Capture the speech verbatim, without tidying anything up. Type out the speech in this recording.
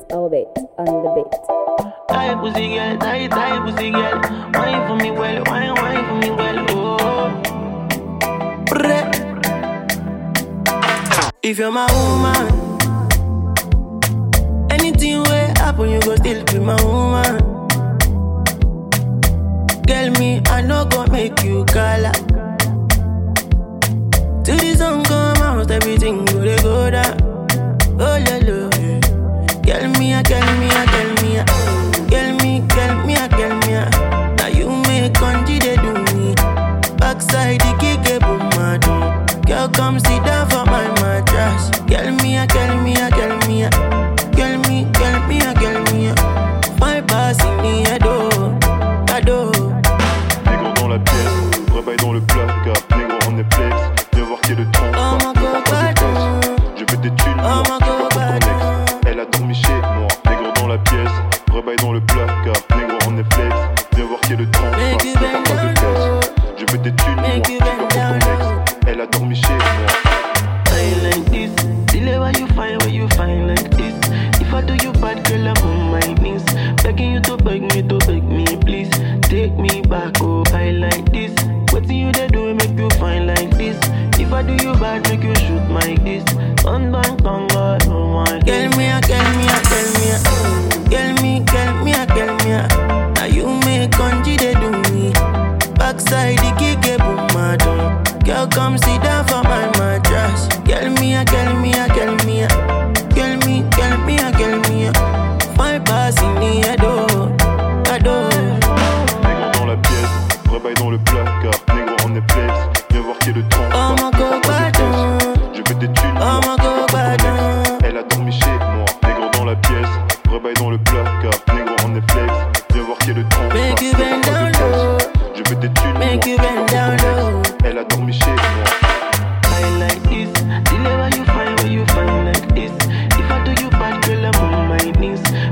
Elevate on the beat. Tight pussy girl, tight, tight pussy girl. Wine for me well, wine, wine for me well, oh. Brrr. If you're my woman, anything will happen, you go still be my woman. Girl, me, I no go make you call. Till the sun come out, everything go to go down. Oh, la, la. Girl, me, I, girl, me, I, girl, me, I. Girl, me, girl, me, I, girl, me, I. Now you make country, they do me. Backside, the kick, a boom, my girl, come sit down for my mattress. Girl, me, I, girl, me, I, girl, me, I. Girl, me, girl, me, I, girl, me, I. My pass in the ado, ado. Négro dans la pièce, rebaille dans le placard. Négro en Netflix, viens voir qui est le temps. Oh, my God, je veux des thunes, oh, my God, elle a dormi chez moi. Négro dans la pièce, rebaille dans le placard. Négro en Netflix, viens voir qui est le temps. Make you bend down low. Je veux des thunes, Make you bend down low. elle a dormi chez moi. Fine like this, delay where you find, where you find like this. If I do you bad, girl, I'm on my knees. Begging you to beg me, to beg me, please. Take me back, oh, fine like this. What do you they do, make you fine like this? If I do you bad, make you shoot my kiss. Dun dun dun, God, oh my. Girl me, ah, girl me, ah, girl me, ah. Girl me, girl me, ah, girl me, ah. Now you make country, they do me. Backside, the kick, a boom, my dog. Girl, come sit down for my mattress. Girl me, ah, girl me, ah, girl me, ah. Girl me, girl me, ah, girl me, ah. My pass in the ado, ado. Négro dans la pièce, rebaille dans le placard. Négro en Netflix, viens voir qui est le temps. Oh my God, pardon. Je veux des thunes, Oh my God, pardon. elle a dormi chez moi. Négro dans la pièce, rebaille dans le placard. Négro en Netflix, viens voir qui est le temps. Make you bend down low. Je veux des thunes, Make you bend down low. elle a dormi chez moi. Fine like this, delay where you find, where you find like this. If I do you bad, girl, I'm on my knees.